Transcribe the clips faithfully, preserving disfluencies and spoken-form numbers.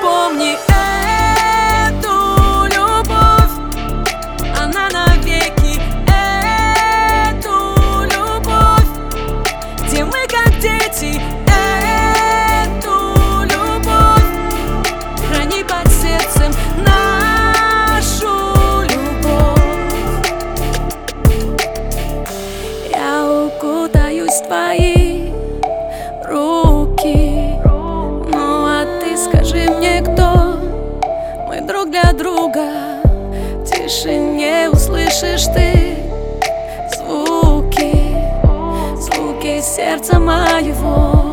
Запомни эту любовь, она навеки. Эту любовь, где мы как дети. Эту любовь храни под сердцем, нашу любовь. Я укутаюсь в твои руки. Ну а ты скажи мне, кто мы друг для друга. В тишине услышишь ты звуки, звуки сердца моего.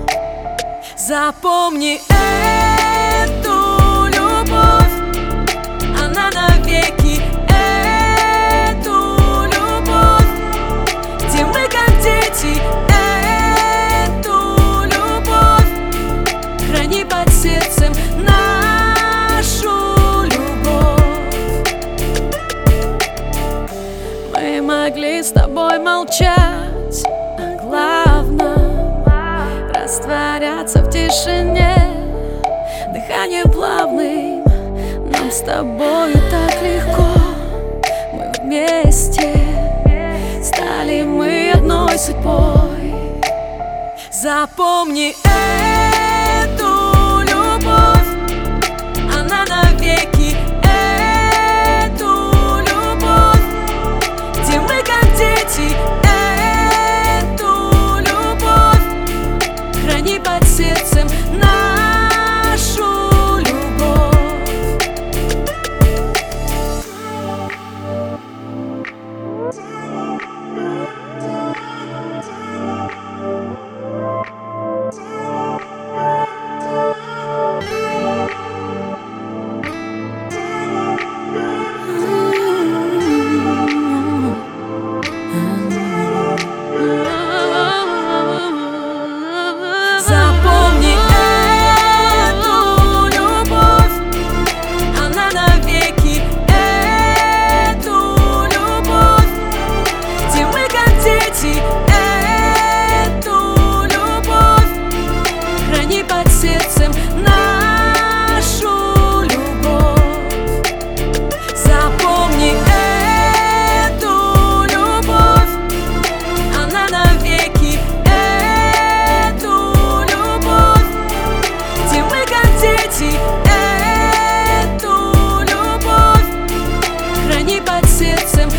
Запомни эту любовь, она навеки. Эту любовь, где мы как дети. Эту любовь храни под сердцем, нашу любовь. Мы могли с тобой молчать о главном, растворяться в тишине, дыханием плавным. Нам с тобою так легко, мы вместе стали мы одной судьбой. Запомни эту любовь, она навеки. Эту любовь, где мы как дети. Эту любовь храни под сердцем, нашу любовь. Запомни эту любовь, она навеки. Эту любовь, где мы как дети. Эту любовь храни под сердцем, нашу любовь. Запомни эту любовь, она навеки. Эту любовь, где мы как дети. Эту любовь храни под сердцем,